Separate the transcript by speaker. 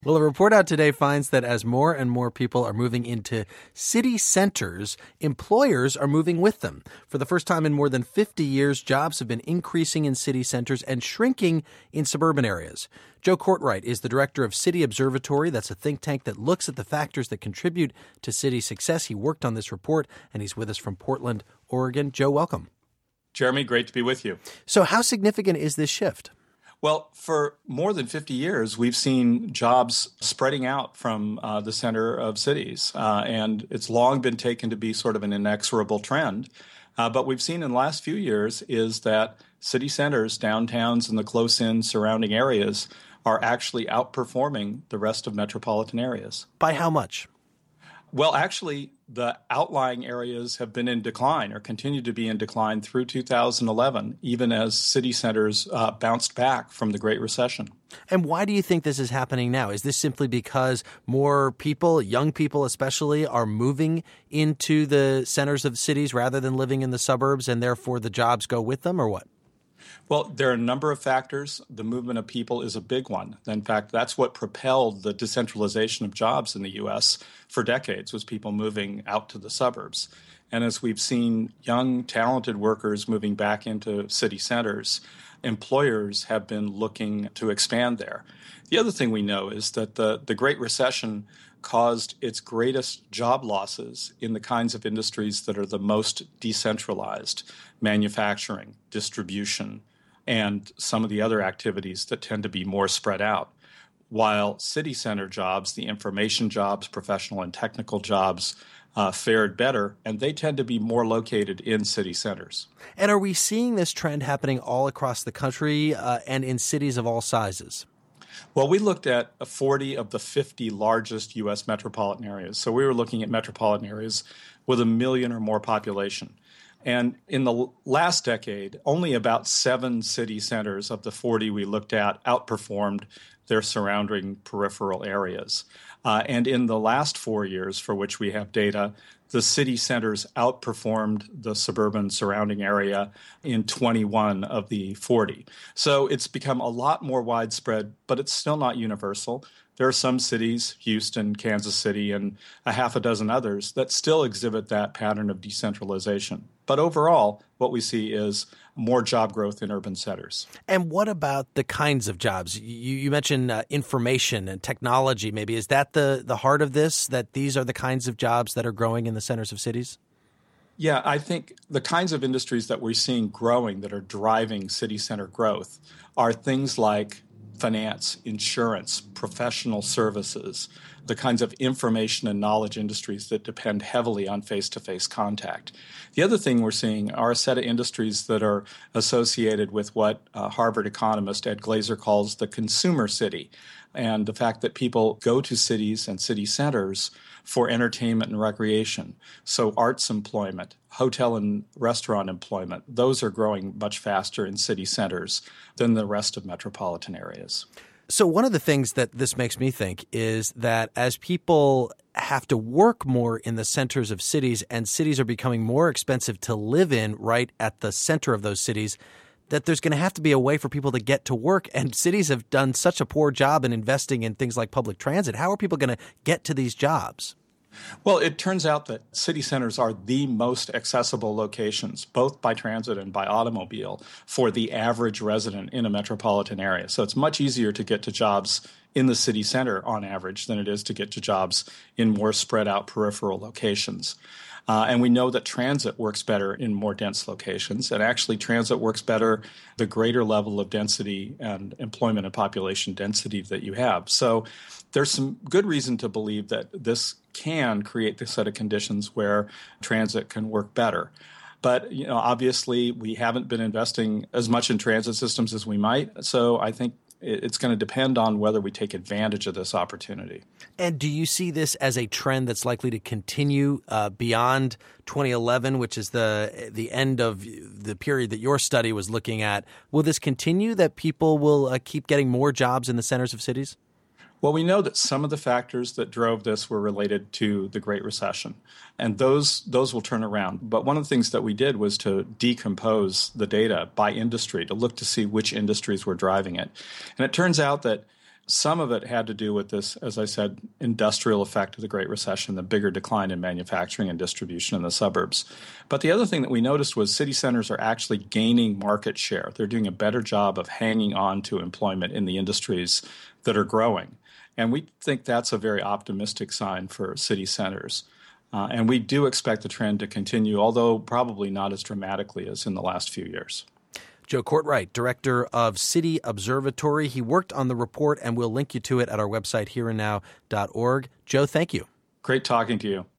Speaker 1: Well, a report out today finds that as more and more people are moving into city centers, employers are moving with them. For the first time in more than 50 years, jobs have been increasing in city centers and shrinking in suburban areas. Joe Courtwright is the director of City Observatory. That's a think tank that looks at the factors that contribute to city success. He worked on this report, and he's with us from Portland, Oregon. Joe, welcome.
Speaker 2: Jeremy, great to be with you.
Speaker 1: So how significant is this shift?
Speaker 2: Well, for more than 50 years, we've seen jobs spreading out from the center of cities, and it's long been taken to be sort of an inexorable trend. But we've seen in the last few years is that city centers, downtowns, and the close-in surrounding areas are actually outperforming the rest of metropolitan areas.
Speaker 1: By how much?
Speaker 2: Well, actually, the outlying areas have been in decline or continue to be in decline through 2011, even as city centers bounced back from the Great Recession.
Speaker 1: And why do you think this is happening now? Is this simply because more people, young people especially, are moving into the centers of cities rather than living in the suburbs, and therefore the jobs go with them, or what?
Speaker 2: Well, there are a number of factors. The movement of people is a big one. In fact, that's what propelled the decentralization of jobs in the U.S. for decades, was people moving out to the suburbs. And as we've seen young, talented workers moving back into city centers, employers have been looking to expand there. The other thing we know is that the Great Recession caused its greatest job losses in the kinds of industries that are the most decentralized: manufacturing, distribution, and some of the other activities that tend to be more spread out. While city center jobs, the information jobs, professional and technical jobs, fared better, and they tend to be more located in city centers.
Speaker 1: And are we seeing this trend happening all across the country and in cities of all sizes?
Speaker 2: Well, we looked at 40 of the 50 largest U.S. metropolitan areas. So we were looking at metropolitan areas with 1 million or more population. And in the last decade, only about 7 city centers of the 40 we looked at outperformed their surrounding peripheral areas. And in the last 4 years for which we have data, the city centers outperformed the suburban surrounding area in 21 of the 40. So it's become a lot more widespread, but it's still not universal. There are some cities, Houston, Kansas City, and a half a dozen others, that still exhibit that pattern of decentralization. But overall, what we see is more job growth in urban centers.
Speaker 1: And what about the kinds of jobs? You mentioned information and technology, maybe. Is that the heart of this, that these are the kinds of jobs that are growing in the centers of cities?
Speaker 2: Yeah, I think the kinds of industries that we're seeing growing that are driving city center growth are things like finance, insurance, professional services, the kinds of information and knowledge industries that depend heavily on face-to-face contact. The other thing we're seeing are a set of industries that are associated with what Harvard economist Ed Glazer calls the consumer city, and the fact that people go to cities and city centers for entertainment and recreation. So arts employment, hotel and restaurant employment, those are growing much faster in city centers than the rest of metropolitan areas.
Speaker 1: So one of the things that this makes me think is that as people have to work more in the centers of cities and cities are becoming more expensive to live in right at the center of those cities, that there's going to have to be a way for people to get to work. And cities have done such a poor job in investing in things like public transit. How are people going to get to these jobs?
Speaker 2: Well, it turns out that city centers are the most accessible locations, both by transit and by automobile, for the average resident in a metropolitan area. So it's much easier to get to jobs in the city center on average than it is to get to jobs in more spread out peripheral locations. And we know that transit works better in more dense locations. And actually, transit works better the greater level of density and employment and population density that you have. So there's some good reason to believe that this can create the set of conditions where transit can work better. But, obviously, we haven't been investing as much in transit systems as we might. So I think it's going to depend on whether we take advantage of this opportunity.
Speaker 1: And do you see this as a trend that's likely to continue beyond 2011, which is the end of the period that your study was looking at? Will this continue, that people will keep getting more jobs in the centers of cities?
Speaker 2: Well, we know that some of the factors that drove this were related to the Great Recession, and those will turn around. But one of the things that we did was to decompose the data by industry to look to see which industries were driving it. And it turns out that Some of it had to do with this, as I said, industrial effect of the Great Recession, the bigger decline in manufacturing and distribution in the suburbs. But the other thing that we noticed was city centers are actually gaining market share. They're doing a better job of hanging on to employment in the industries that are growing. And we think that's a very optimistic sign for city centers. And we do expect the trend to continue, although probably not as dramatically as in the last few years.
Speaker 1: Joe Courtwright, director of City Observatory. He worked on the report, and we'll link you to it at our website, hereandnow.org. Joe, thank you.
Speaker 2: Great talking to you.